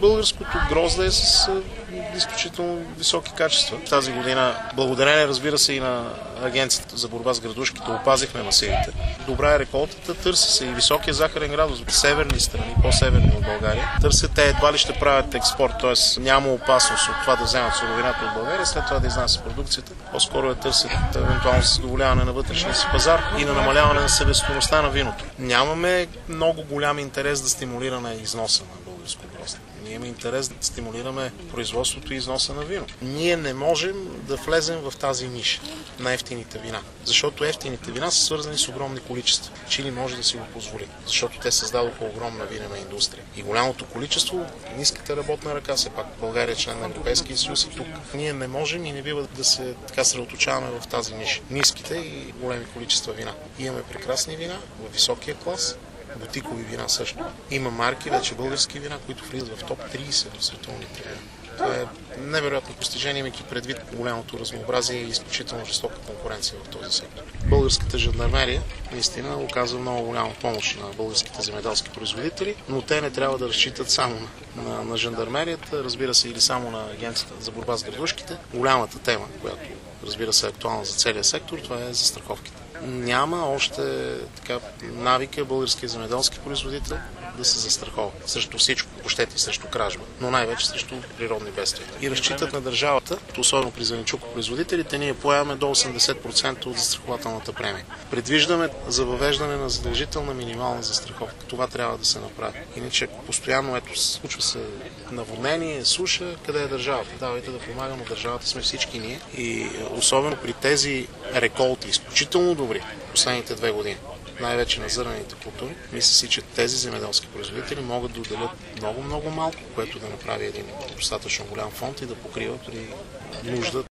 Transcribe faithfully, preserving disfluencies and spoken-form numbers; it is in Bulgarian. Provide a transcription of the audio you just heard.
Българското грозде е с изключително високи качества. Тази година, благодарение, разбира се, и на Агенцията за борба с градушките, опазихме масивите. Добра е реколтата, търси се и високия захарен градус в северни страни, по-северни от България. Търсят, те едва ли ще правят експорт, т.е. няма опасност от това да вземат суровината от България, след това да изнасят продукцията. По-скоро я търсят евентуално за задоволяване на вътрешния си пазар и на намаляване на себестойността на виното. Нямаме много голям интерес да стимулираме износа на българско грозде. Ние имаме интерес да стимулираме производството и износа на вино. Ние не можем да влезем в тази ниша на ефтините вина, защото ефтините вина са свързани с огромни количества. Чили може да си го позволи, защото те създадоха огромна винена индустрия. И голямото количество, ниската работна ръка, все пак България е член на Европейския съюз и тук. Ние не можем и не бива да се така съсредоточаваме в тази ниша. Ниските и големи количества вина. Имаме прекрасни вина в високия клас, бутикови вина също. Има марки, вече български вина, които влизат в топ трийсет в световните вина. Това е невероятно постижение, имайки предвид голямото разнообразие и изключително жестока конкуренция в този сектор. Българската жандармерия наистина оказва много голяма помощ на българските земеделски производители, но те не трябва да разчитат само на, на, на жандармерията, разбира се, или само на Агенцията за борба с градушките. Голямата тема, която разбира се е актуална за целия сектор, това е застраховките. Няма още така навика българския земеделски производител да се застрахова срещу всичко, пощети срещу кражба, но най-вече срещу природни бедствия. И разчитат на държавата, особено при зеленчукопроизводителите, ние поемаме до осемдесет процента от застрахователната премия. Предвиждаме за въвеждане на задължителна минимална застраховка. Това трябва да се направи. Иначе постоянно ето случва се наводнение, суша, къде е държавата? Давайте да помагаме, но държавата сме всички ние. И особено при тези реколти, изключително добри последните две години, най-вече на зърнените култури, мисля си, че тези земеделски производители могат да отделят много-много малко, което да направи един достатъчно голям фонд и да покрива при нужда